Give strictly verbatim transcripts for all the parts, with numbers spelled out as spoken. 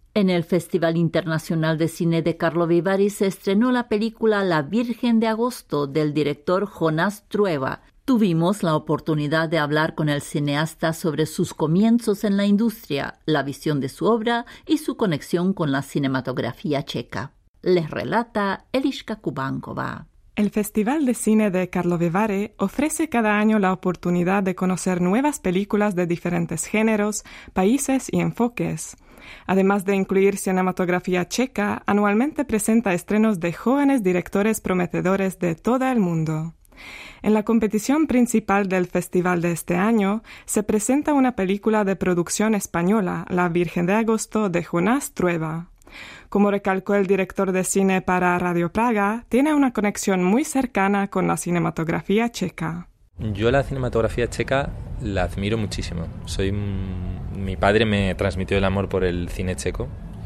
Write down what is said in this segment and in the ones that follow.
En el Festival Internacional de Cine de Karlovy Vary se estrenó la película La Virgen de Agosto del director Jonás Trueba. Tuvimos la oportunidad de hablar con el cineasta sobre sus comienzos en la industria, la visión de su obra y su conexión con la cinematografía checa. Les relata Eliška Kubankova. El Festival de Cine de Karlovy Vary ofrece cada año la oportunidad de conocer nuevas películas de diferentes géneros, países y enfoques. Además de incluir cinematografía checa, anualmente presenta estrenos de jóvenes directores prometedores de todo el mundo. En la competición principal del festival de este año se presenta una película de producción española, La Virgen de Agosto, de Jonás Trueba. Como recalcó el director de cine para Radio Praga, tiene una conexión muy cercana con la cinematografía checa. Yo la cinematografía checa la admiro muchísimo. Soy, mi padre me transmitió el amor por el cine checo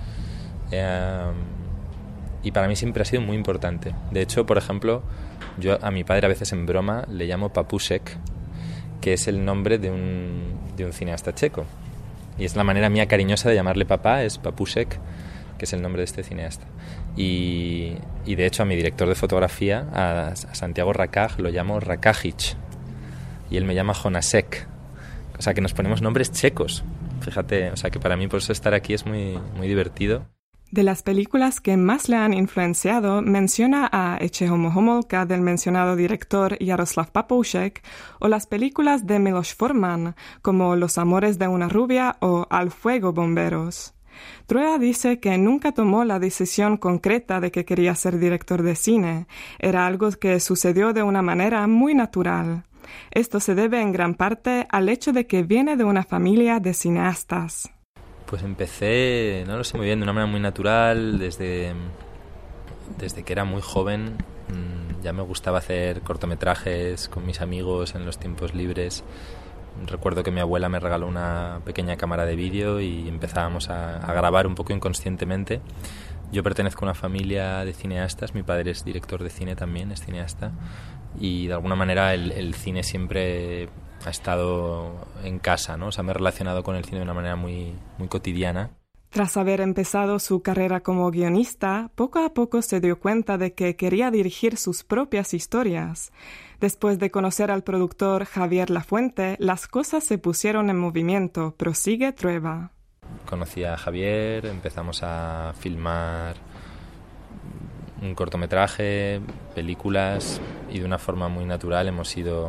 eh, y para mí siempre ha sido muy importante. De hecho, por ejemplo, yo a mi padre a veces en broma le llamo Papusek, que es el nombre de un, de un cineasta checo. Y es la manera mía cariñosa de llamarle papá, es Papusek, que es el nombre de este cineasta. Y, y de hecho a mi director de fotografía, a, a Santiago Rakaj, lo llamo Rakajic. Y él me llama Jonasek. O sea que nos ponemos nombres checos. Fíjate, o sea que para mí por eso estar aquí es muy, muy divertido. De las películas que más le han influenciado, menciona a Eche Homolka del mencionado director Jaroslav Papoušek o las películas de Miloš Forman, como Los amores de una rubia o Al fuego bomberos. Trueba dice que nunca tomó la decisión concreta de que quería ser director de cine. Era algo que sucedió de una manera muy natural. Esto se debe en gran parte al hecho de que viene de una familia de cineastas. Pues empecé, no lo sé muy bien, de una manera muy natural, desde, desde que era muy joven. Ya me gustaba hacer cortometrajes con mis amigos en los tiempos libres. Recuerdo que mi abuela me regaló una pequeña cámara de vídeo y empezábamos a, a grabar un poco inconscientemente. Yo pertenezco a una familia de cineastas, mi padre es director de cine también, es cineasta, y de alguna manera el, el cine siempre ha estado en casa, ¿no? O sea, me he relacionado con el cine de una manera muy, muy cotidiana. Tras haber empezado su carrera como guionista, poco a poco se dio cuenta de que quería dirigir sus propias historias. Después de conocer al productor Javier Lafuente, las cosas se pusieron en movimiento, prosigue Trueba. Conocí a Javier, empezamos a filmar un cortometraje, películas, y de una forma muy natural hemos ido...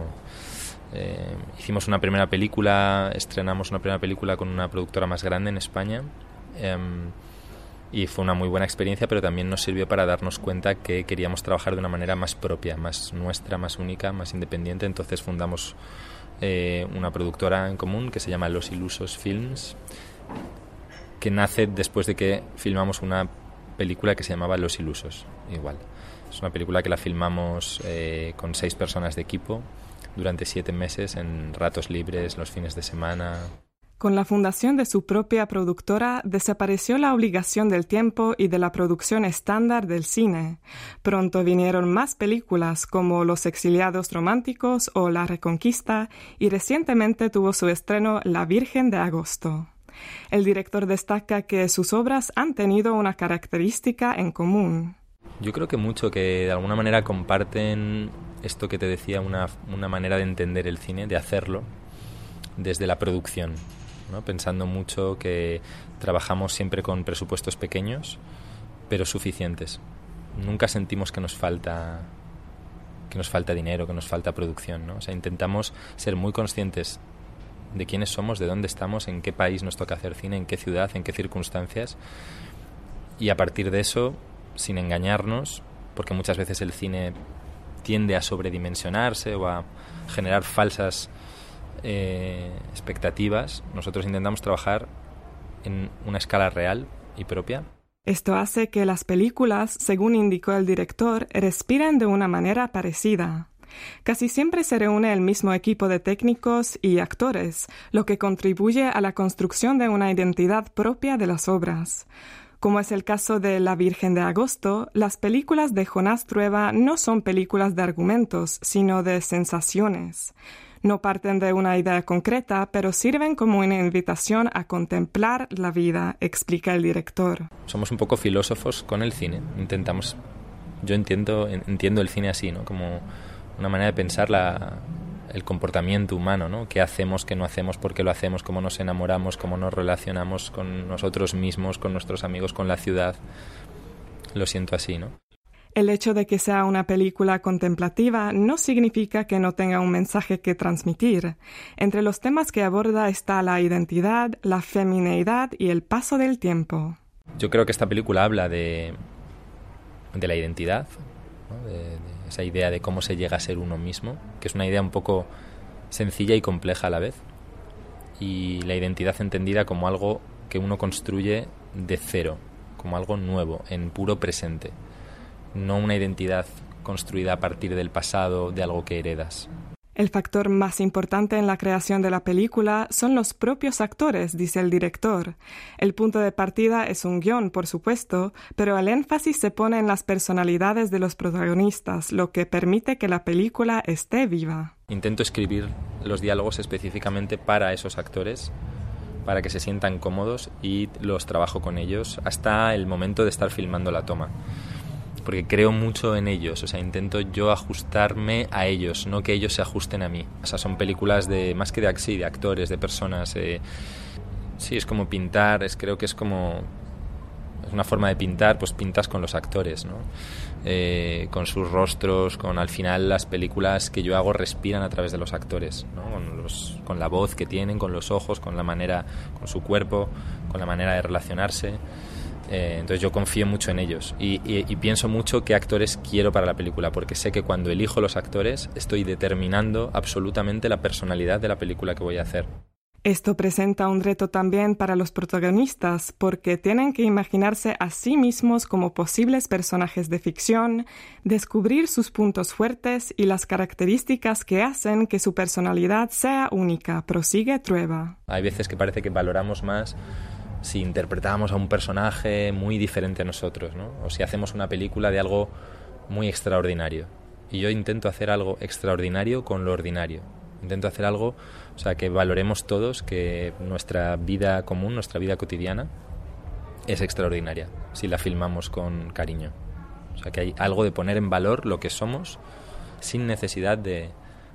Eh, hicimos una primera película, estrenamos una primera película con una productora más grande en España, eh, y fue una muy buena experiencia, pero también nos sirvió para darnos cuenta que queríamos trabajar de una manera más propia, más nuestra, más única, más independiente. Entonces fundamos eh, una productora en común que se llama Los Ilusos Films, que nace después de que filmamos una película que se llamaba Los Ilusos, igual. Es una película que la filmamos eh, con seis personas de equipo durante siete meses en ratos libres, los fines de semana. Con la fundación de su propia productora, desapareció la obligación del tiempo y de la producción estándar del cine. Pronto vinieron más películas como Los exiliados románticos o La Reconquista, y recientemente tuvo su estreno La Virgen de Agosto. El director destaca que sus obras han tenido una característica en común. Yo creo que mucho, que de alguna manera comparten esto que te decía, una, una manera de entender el cine, de hacerlo desde la producción, ¿no? Pensando mucho que trabajamos siempre con presupuestos pequeños, pero suficientes. Nunca sentimos que nos falta, que nos falta dinero, que nos falta producción, ¿no? O sea, intentamos ser muy conscientes de quiénes somos, de dónde estamos, en qué país nos toca hacer cine, en qué ciudad, en qué circunstancias, y a partir de eso, sin engañarnos, porque muchas veces el cine tiende a sobredimensionarse o a generar falsas eh, expectativas, nosotros intentamos trabajar en una escala real y propia. Esto hace que las películas, según indicó el director, respiren de una manera parecida. Casi siempre se reúne el mismo equipo de técnicos y actores, lo que contribuye a la construcción de una identidad propia de las obras. Como es el caso de La Virgen de Agosto, las películas de Jonás Trueba no son películas de argumentos, sino de sensaciones. No parten de una idea concreta, pero sirven como una invitación a contemplar la vida, explica el director. Somos un poco filósofos con el cine. Intentamos, yo entiendo, entiendo el cine así, ¿no? Como una manera de pensar la, el comportamiento humano, ¿no? ¿Qué hacemos, qué no hacemos, por qué lo hacemos, cómo nos enamoramos, cómo nos relacionamos con nosotros mismos, con nuestros amigos, con la ciudad? Lo siento así, ¿no? El hecho de que sea una película contemplativa no significa que no tenga un mensaje que transmitir. Entre los temas que aborda está la identidad, la femineidad y el paso del tiempo. Yo creo que esta película habla de, de la identidad, ¿no? de, de esa idea de cómo se llega a ser uno mismo, que es una idea un poco sencilla y compleja a la vez. Y la identidad entendida como algo que uno construye de cero, como algo nuevo, en puro presente. No una identidad construida a partir del pasado, de algo que heredas. El factor más importante en la creación de la película son los propios actores, dice el director. El punto de partida es un guión, por supuesto, pero el énfasis se pone en las personalidades de los protagonistas, lo que permite que la película esté viva. Intento escribir los diálogos específicamente para esos actores, para que se sientan cómodos, y los trabajo con ellos hasta el momento de estar filmando la toma. Porque creo mucho en ellos, o sea, intento yo ajustarme a ellos, no que ellos se ajusten a mí. O sea, son películas de más que de, sí, de actores, de personas. Eh, sí, es como pintar, es, creo que es como es una forma de pintar, pues pintas con los actores, ¿no? Eh, con sus rostros, con al final las películas que yo hago respiran a través de los actores, ¿no? Con, los, con la voz que tienen, con los ojos, con la manera, con su cuerpo, con la manera de relacionarse. Eh, entonces yo confío mucho en ellos y, y, y pienso mucho qué actores quiero para la película, porque sé que cuando elijo los actores estoy determinando absolutamente la personalidad de la película que voy a hacer. Esto presenta un reto también para los protagonistas, porque tienen que imaginarse a sí mismos como posibles personajes de ficción, descubrir sus puntos fuertes y las características que hacen que su personalidad sea única, prosigue Trueba. Hay veces que parece que valoramos más si interpretamos a un personaje muy diferente a nosotros, ¿no? O si hacemos una película de algo muy extraordinario. Y yo intento hacer algo extraordinario con lo ordinario. Intento hacer algo, o sea, que valoremos todos que nuestra vida común, nuestra vida cotidiana, es extraordinaria si la filmamos con cariño. O sea, que hay algo de poner en valor lo que somos sin necesidad de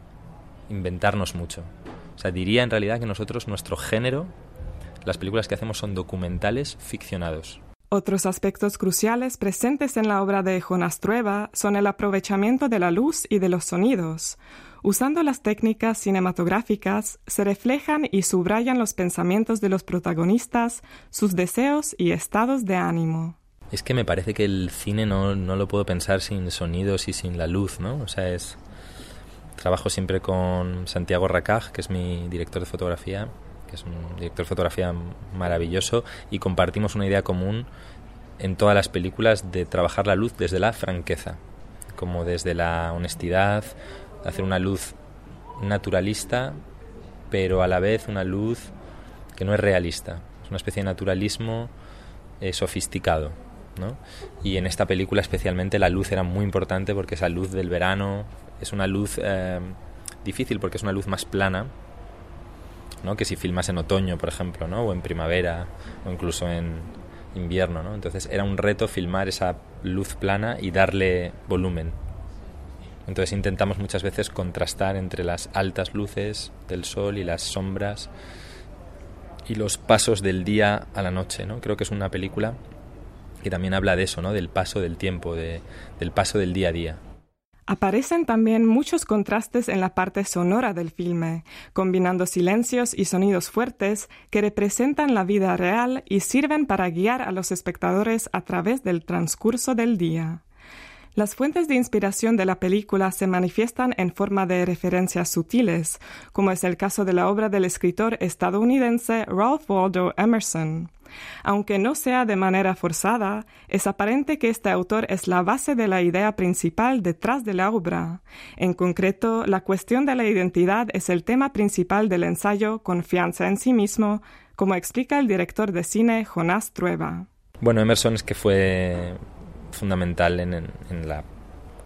inventarnos mucho. O sea, diría en realidad que nosotros, nuestro género, las películas que hacemos son documentales ficcionados. Otros aspectos cruciales presentes en la obra de Jonás Trueba son el aprovechamiento de la luz y de los sonidos. Usando las técnicas cinematográficas, se reflejan y subrayan los pensamientos de los protagonistas, sus deseos y estados de ánimo. Es que me parece que el cine no, no lo puedo pensar sin sonidos y sin la luz, ¿no? O sea, es... Trabajo siempre con Santiago Racaj, que es mi director de fotografía, que es un director de fotografía maravilloso, y compartimos una idea común en todas las películas de trabajar la luz desde la franqueza, como desde la honestidad, hacer una luz naturalista, pero a la vez una luz que no es realista, es una especie de naturalismo eh, sofisticado, ¿no? Y en esta película especialmente la luz era muy importante porque esa luz del verano es una luz eh, difícil porque es una luz más plana, ¿no? Que si filmas en otoño, por ejemplo, ¿no? O en primavera, o incluso en invierno, ¿no? Entonces era un reto filmar esa luz plana y darle volumen. Entonces intentamos muchas veces contrastar entre las altas luces del sol y las sombras y los pasos del día a la noche, ¿no? Creo que es una película que también habla de eso, ¿no? Del paso del tiempo, de, del paso del día a día. Aparecen también muchos contrastes en la parte sonora del filme, combinando silencios y sonidos fuertes que representan la vida real y sirven para guiar a los espectadores a través del transcurso del día. Las fuentes de inspiración de la película se manifiestan en forma de referencias sutiles, como es el caso de la obra del escritor estadounidense Ralph Waldo Emerson. Aunque no sea de manera forzada, es aparente que este autor es la base de la idea principal detrás de la obra. En concreto, la cuestión de la identidad es el tema principal del ensayo Confianza en sí mismo, como explica el director de cine Jonás Trueba. Bueno, Emerson es que fue fundamental en, en, en la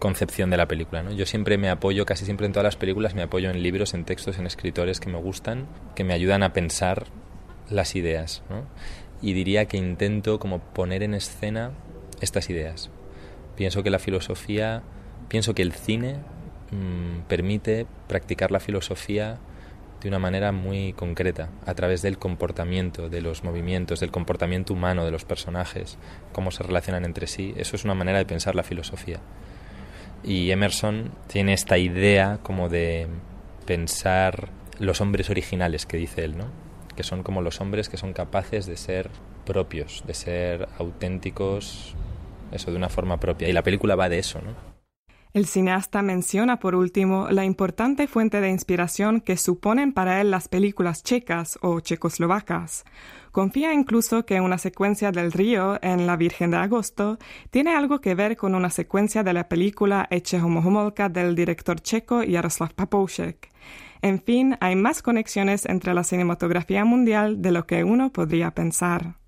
concepción de la película, ¿no? Yo siempre me apoyo, casi siempre en todas las películas me apoyo en libros, en textos, en escritores que me gustan, que me ayudan a pensar las ideas, ¿no? Y diría que intento como poner en escena estas ideas. Pienso que la filosofía, pienso que el cine mmm, permite practicar la filosofía de una manera muy concreta, a través del comportamiento, de los movimientos, del comportamiento humano de los personajes, cómo se relacionan entre sí. Eso es una manera de pensar la filosofía. Y Emerson tiene esta idea como de pensar los hombres originales que dice él, ¿no? Que son como los hombres que son capaces de ser propios, de ser auténticos, eso, de una forma propia. Y la película va de eso, ¿no? El cineasta menciona, por último, la importante fuente de inspiración que suponen para él las películas checas o checoslovacas. Confía incluso que una secuencia del río en La Virgen de Agosto tiene algo que ver con una secuencia de la película Eche Homolka del director checo Jaroslav Papoušek. En fin, hay más conexiones entre la cinematografía mundial de lo que uno podría pensar.